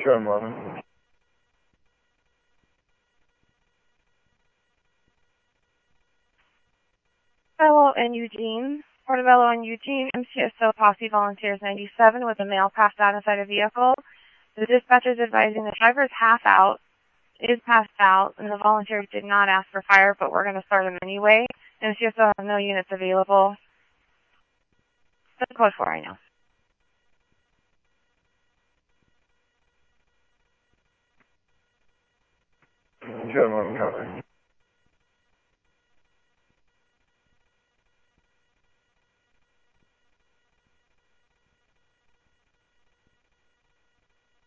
211. Portobello and Eugene. Portobello and Eugene, MCSO Posse Volunteers 97 with a male passed out inside a vehicle. The dispatcher is advising the driver is half out, is passed out, and the volunteers did not ask for fire, but we're going to start them anyway. MCSO has no units available. That's code 4 right now. Good morning, cover.